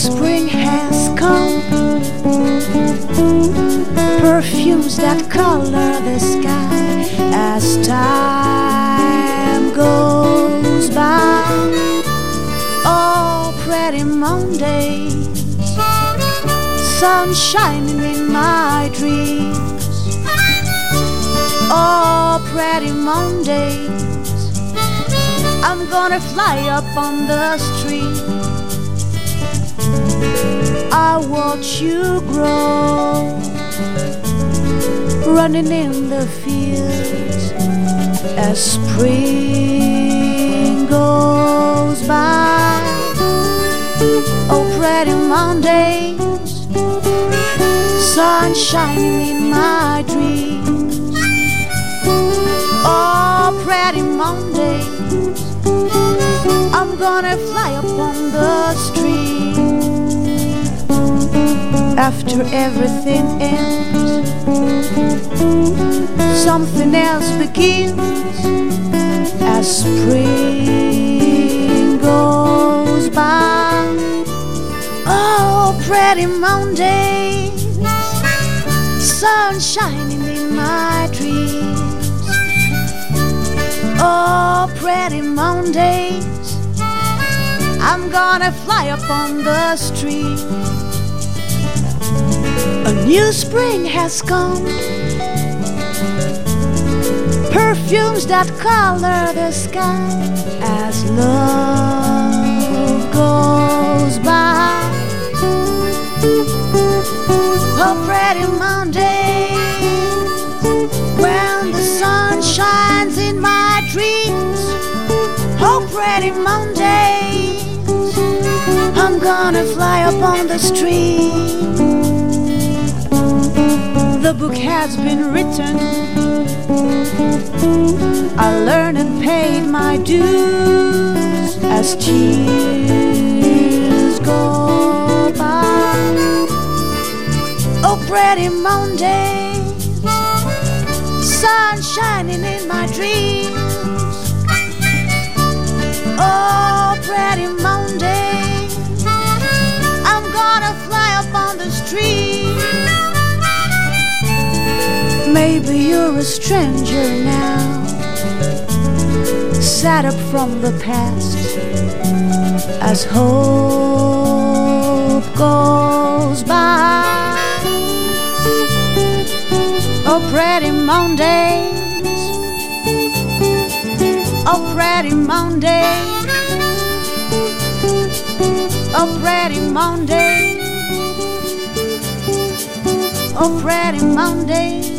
spring has come, perfumes that color the sky as time goes by. Oh, pretty Mondays, sun shining in my dreams. Oh, pretty Mondays, I'm gonna fly up on the street. I watch you grow, running in the fields as spring goes by. Oh, pretty Mondays, sun shining in my dreams. Oh, pretty Mondays, I'm gonna fly up on the street. After everything ends, something else begins as spring goes by. Oh, pretty Mondays, sun shining in my dreams. Oh, pretty Mondays, I'm gonna fly up on the street. A new spring has come, perfumes that color the sky as love goes by. Oh, pretty Mondays, when the sun shines in my dreams. Oh, pretty Mondays, I'm gonna fly up on the street. The book has been written, I learned and paid my dues as years go by. Oh, pretty Mondays, sun shining in my dreams. Oh, pretty Mondays, I'm gonna fly up on the street. Maybe you're a stranger now, sat up from the past as hope goes by. Oh, pretty Mondays, oh, pretty Mondays, oh, pretty Mondays, oh, pretty Mondays.